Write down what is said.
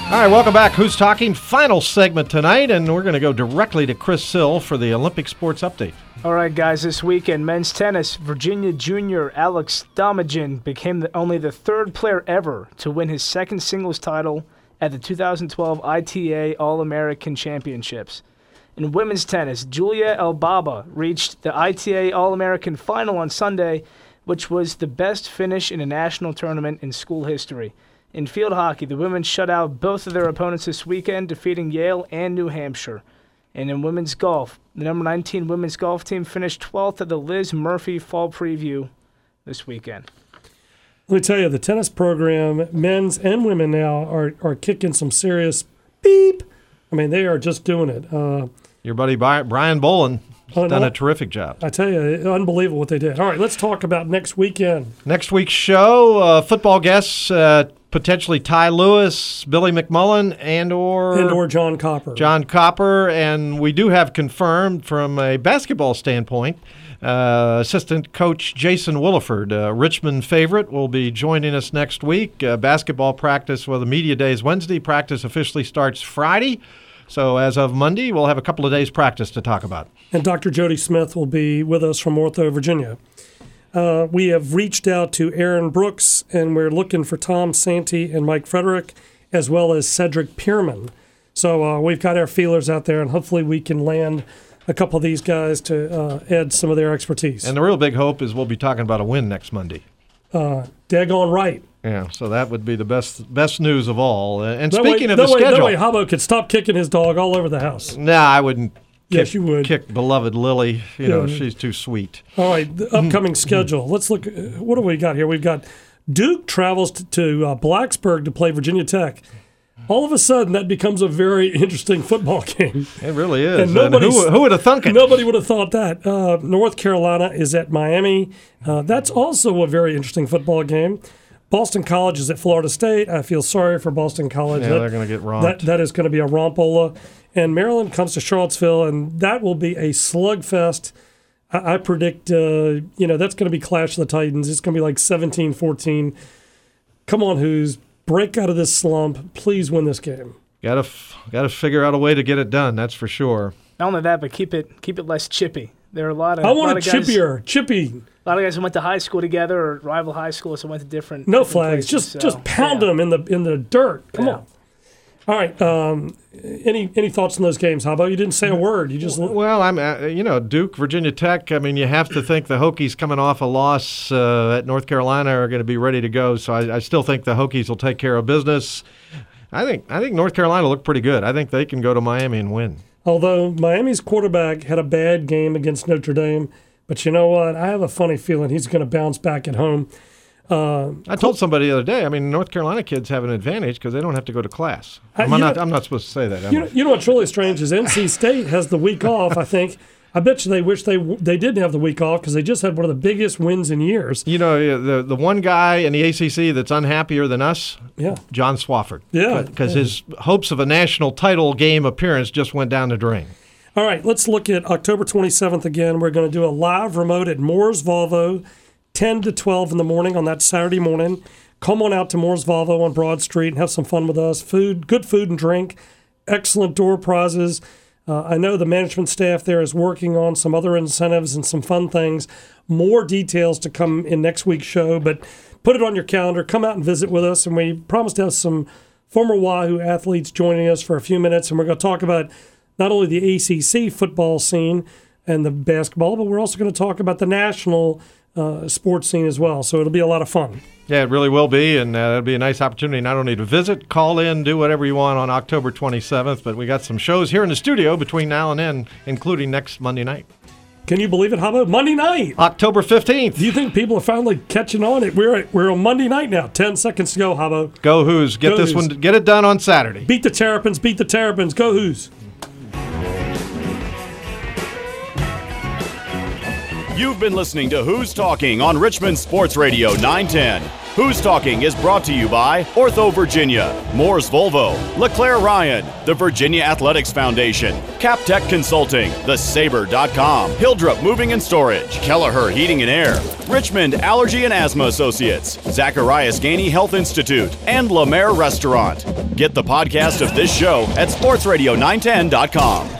All right, welcome back. Who's Talking? Final segment tonight, and we're going to go directly to Chris Sill for the Olympic sports update. All right, guys, this weekend, men's tennis, Virginia junior Alex Domagin became only the third player ever to win his second singles title at the 2012 ITA All-American Championships. In women's tennis, Julia Elbaba reached the ITA All-American Final on Sunday, which was the best finish in a national tournament in school history. In field hockey, the women shut out both of their opponents this weekend, defeating Yale and New Hampshire. And in women's golf, the number 19 women's golf team finished 12th at the Liz Murphy Fall Preview this weekend. Let me tell you, the tennis program, men's and women now, are kicking some serious beep. I mean, they are just doing it. Your buddy Brian Bolin has done a terrific job. I tell you, unbelievable what they did. All right, let's talk about next weekend. Next week's show, football guests, potentially Ty Lewis, Billy McMullen, and John Copper. John Copper, and we do have confirmed from a basketball standpoint, assistant coach Jason Williford, Richmond favorite, will be joining us next week. Basketball practice, the media day is Wednesday. Practice officially starts Friday. So as of Monday, we'll have a couple of days practice to talk about. And Dr. Jody Smith will be with us from Ortho, Virginia. We have reached out to Aaron Brooks, and we're looking for Tom Santee and Mike Frederick, as well as Cedric Pierman. So we've got our feelers out there, and hopefully we can land a couple of these guys to add some of their expertise. And the real big hope is we'll be talking about a win next Monday. Daggone right. Yeah, so that would be the best news of all. And that speaking way, of the schedule, that way Habbo could stop kicking his dog all over the house. Nah, I wouldn't. Yes, you would. Kick beloved Lily. You know, she's too sweet. All right, the upcoming schedule. Let's look. What do we got here? We've got Duke travels to Blacksburg to play Virginia Tech. All of a sudden, that becomes a very interesting football game. It really is. And who would have thunk it? Nobody would have thought that. North Carolina is at Miami. That's also a very interesting football game. Boston College is at Florida State. I feel sorry for Boston College. Yeah, they're going to get romped. That is going to be a rompola. And Maryland comes to Charlottesville, and that will be a slugfest. I predict, that's going to be Clash of the Titans. It's going to be like 17-14. Come on, Hoos. Break out of this slump. Please win this game. Got to figure out a way to get it done, that's for sure. Not only that, but keep it less chippy. There are a lot of I want it chippier, chippy. A lot of guys who went to high school together or rival high schools, so went to different. No different flags, places, just pound them in the dirt. Come on. All right. Any thoughts on those games? How about you didn't say a word? You just I'm Duke, Virginia Tech. I mean, you have to think the Hokies coming off a loss at North Carolina are going to be ready to go. So I still think the Hokies will take care of business. I think North Carolina looked pretty good. I think they can go to Miami and win. Although Miami's quarterback had a bad game against Notre Dame, but you know what? I have a funny feeling he's going to bounce back at home. I told somebody the other day, North Carolina kids have an advantage because they don't have to go to class. I'm not supposed to say that. You know what's really strange is NC State has the week off, I think. I bet you they wish they didn't have the week off because they just had one of the biggest wins in years. You know, the one guy in the ACC that's unhappier than us, John Swafford. Yeah. Because his hopes of a national title game appearance just went down the drain. All right, let's look at October 27th again. We're going to do a live remote at Moore's Volvo, 10 to 12 in the morning on that Saturday morning. Come on out to Moore's Volvo on Broad Street and have some fun with us. Good food and drink, excellent door prizes. I know the management staff there is working on some other incentives and some fun things. More details to come in next week's show, but put it on your calendar. Come out and visit with us, and we promise to have some former Wahoo athletes joining us for a few minutes, and we're going to talk about not only the ACC football scene and the basketball, but we're also going to talk about the national sports scene as well. So it'll be a lot of fun. Yeah, it really will be, and it'll be a nice opportunity not only to visit, call in, do whatever you want on October 27th, but we got some shows here in the studio between now and then, including next Monday night. Can you believe it? How about Monday night? October 15th. Do you think people are finally catching on? We're on Monday night now. 10 seconds to go, Habbo. Go Hoos. Get this one. Get it done on Saturday. Beat the Terrapins. Beat the Terrapins. Go Hoos. You've been listening to Who's Talking on Richmond Sports Radio 910. Who's Talking is brought to you by Ortho Virginia, Moore's Volvo, LeClaire Ryan, the Virginia Athletics Foundation, CapTech Consulting, TheSabre.com, Hildrup Moving and Storage, Kelleher Heating and Air, Richmond Allergy and Asthma Associates, Zacharias Gainey Health Institute, and La Mer Restaurant. Get the podcast of this show at sportsradio910.com.